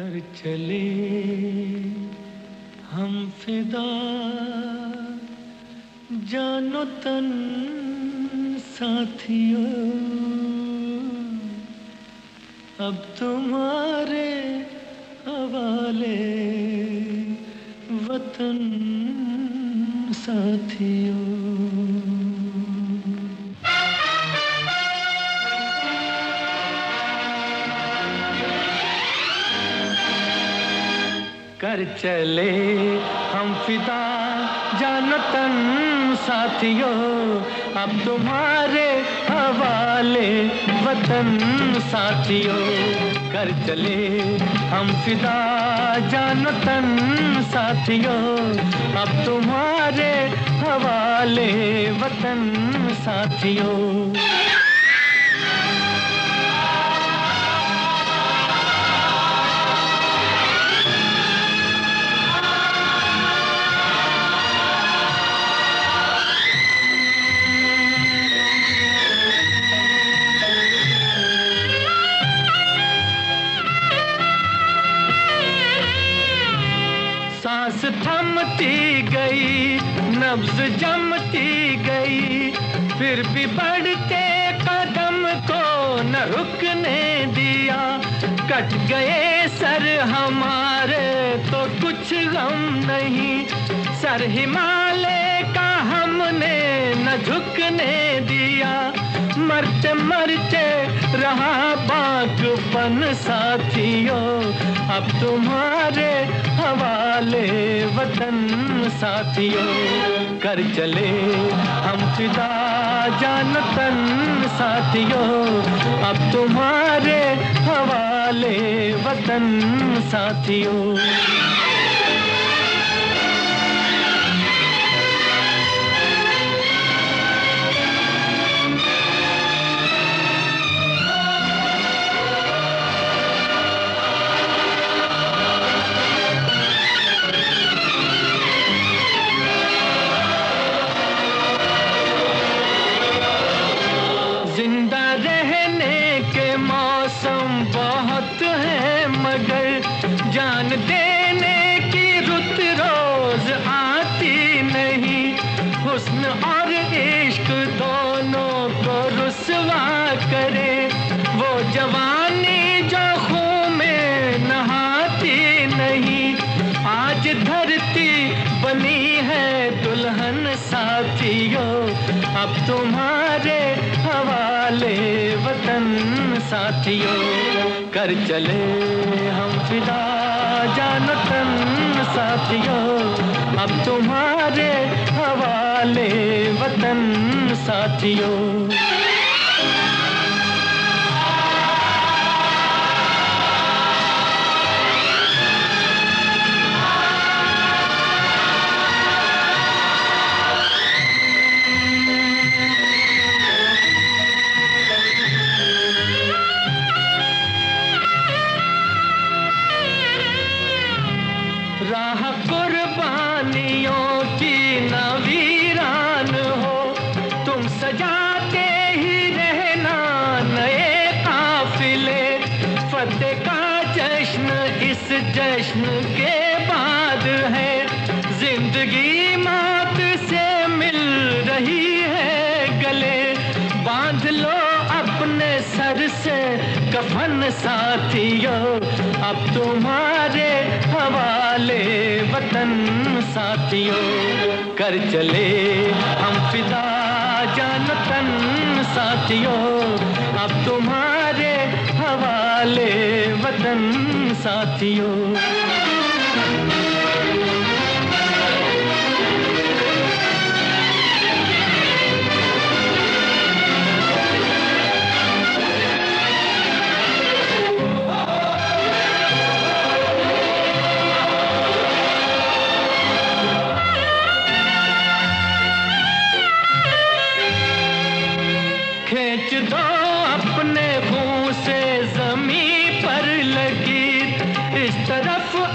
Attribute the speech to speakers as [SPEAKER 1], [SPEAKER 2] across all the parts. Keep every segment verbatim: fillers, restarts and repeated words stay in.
[SPEAKER 1] कर चले हम फिदा, जानो तन साथियों, अब तुम्हारे हवाले वतन साथियों। कर चले हम फिदा, जानो तन साथियों, अब तुम्हारे हवाले वतन साथियों। कर चले हम फिदा, जानो तन साथियों, अब तुम्हारे हवाले वतन साथियों। सांस थमती गई, नब्ज जमती गई, फिर भी बढ़ते कदम को न रुकने दिया। कट गए सर हमारे तो कुछ गम नहीं, सर हिमालय का हमने न झुकने दिया। मरते मरते रहा बागपन साथियों, अब तुम्हारे हवाले वतन साथियों। कर चले हम फिदा, जानो तन साथियों, अब तुम्हारे हवाले वतन साथियों। जिंदा रहने के मौसम बहुत हैं, मगर जान देने की रुत रोज आती नहीं। हुस्न और इश्क दोनों को रुसवा करे, वो जवानी जो खून में नहाती नहीं। आज धरती बनी है दुल्हन साथियों, अब तुम्हारे हवाले वतन साथियों। कर चले हम फिदा, जानो तन साथियों, अब तुम्हारे हवाले वतन साथियों। राह कुर्बानियों की न वीरान हो, तुम सजाते ही रहना नए काफिले। फतेह का जश्न इस जश्न के बाद है, जिंदगी मौत से मिल रही है गले। बांध लो अपने सर से कफन साथियों, अब तुम्हारे हवाले वतन साथियों। कर चले हम फिदा, जानो तन साथियों, अब तुम्हारे हवाले वतन साथियों। खींच दो अपने मुंह से जमीन पर लगी, इस तरफ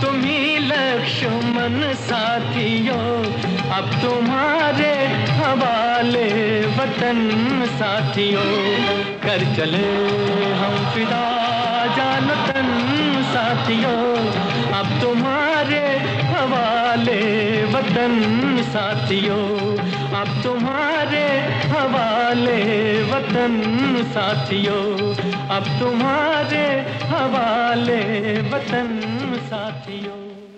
[SPEAKER 1] तुम्ही लक्ष्मण साथियों, अब तुम्हारे हवाले वतन साथियों। कर चले हम फिदा जान तन साथियों, अब तुम्हारे हवाले वतन साथियों, अब तुम्हारे हवाले वतन साथियों, अब तुम्हारे हवाले वतन साथियों।